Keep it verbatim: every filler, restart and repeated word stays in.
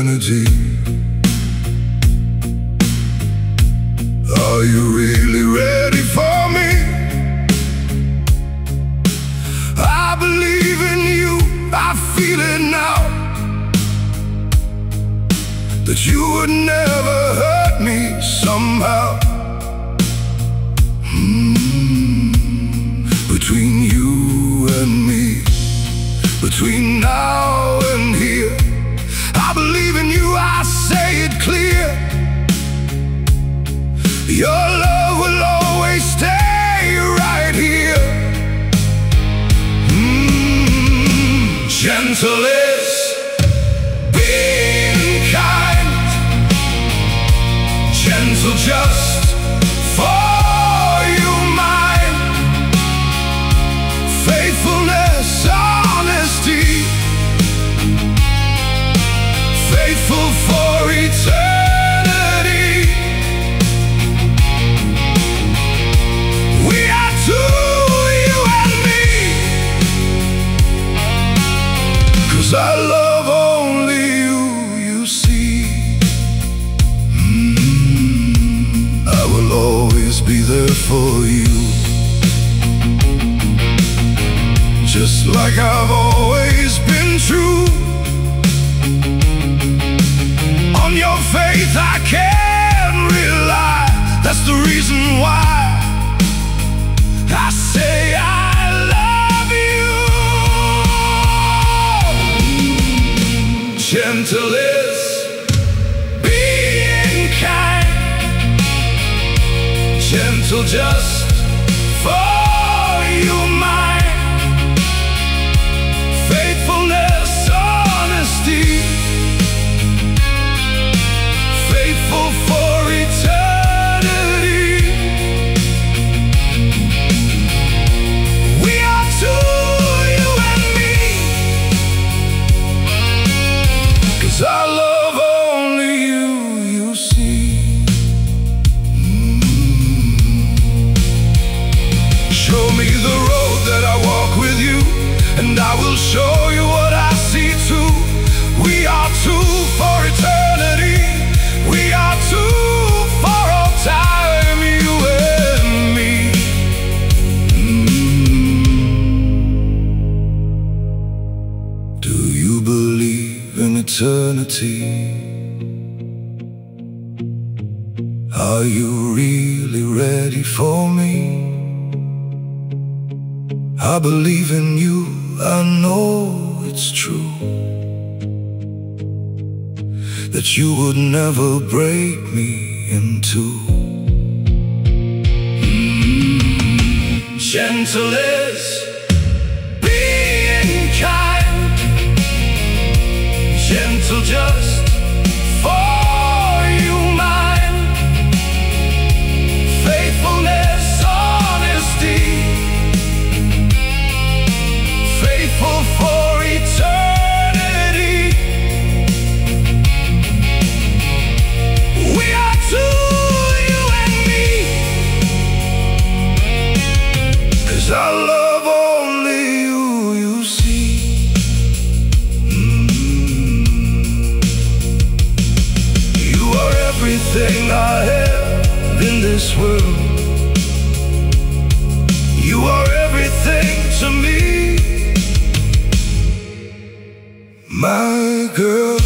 eternity. Are you really ready for me? I believe in you, I feel it now, that you would never hurt me somehow. mm. Between you and me, between now and here, I believe in you, I say it clear. Your love will always stay right here. mm. Gentle is being kind, gentle just for you mine. Faithfulness, honesty, faithful for eternity. We are two, you and me, 'cause I love only you, you see. mm, I will always be there for you, just like I've always been true. On your faith I can rely, that's the reason why I say I love you. Gentle is being kind, gentle just for you mine. Faithfulness, honesty, faithful for eternity. We are two, you and me, 'cause I love only you, you see. mm. Show me the road that I walk with you, and I will show you what I see too. We are two for eternity, we are two for all time, you and me. mm. Do you believe in eternity? Are you really ready for me? I believe in you, I know it's true, that you would never break me in two. mm. Gentle is being kind, gentle just for you mine. Faithfulness, honesty, faithful for eternity. We are two, you and me, 'cause I love only you, you see. mm. You are everything I have in this world, you are everything to me, my girl.